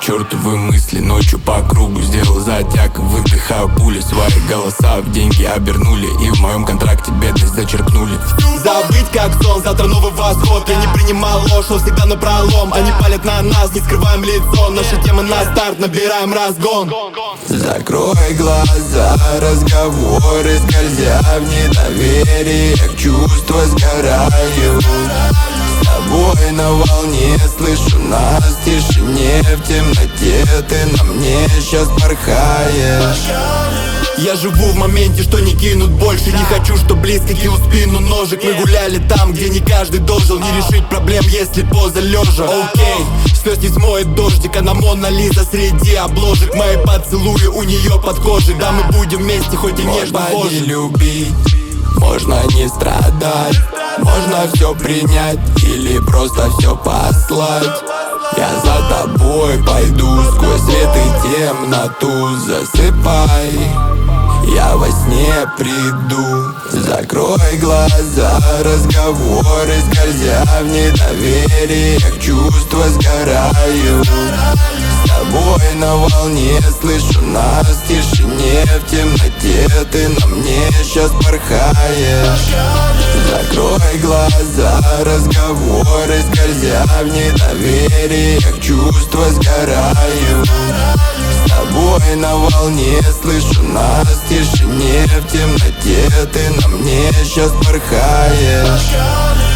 чертовы мысли ночью по кругу. Сделал затяг, выдыхаю пули. Свои голоса в деньги обернули, и в моем контракте бедность зачеркнули. Забыть как сон, завтра новый восход. Я не принимал ложь, но всегда напролом. Они палят на нас, не скрываем лицо. Наша тема на старт, набираем разгон. Закрой глаза, разговоры скользя в недовериях, чувства сгорают. С тобой на волне, слышу нас в тишине, в темноте ты на мне сейчас порхаешь. Я живу в моменте, что не кинут больше. Не хочу, что близко кил в спину ножик. Мы гуляли там, где не каждый должен. Не решить проблем, если поза лежа. Окей, слез не смоет дождик. Она Мона Лиза среди обложек. Мои поцелуи у нее под кожей. Да, мы будем вместе, хоть и нежно позже. Можно не любить, можно не страдать, можно все принять или просто все послать. Я за тобой пойду сквозь свет и темноту. Засыпай, я во сне приду. Закрой глаза, разговоры скользя в недовериях, чувства сгорают. С тобой на волне, слышу нас в тишине, в темноте ты на мне сейчас порхаешь. Закрой глаза, разговоры скользя в недовериях, чувства сгорают. С тобой на волне, слышу нас в тишине, в темноте ты на мне сейчас порхаешь.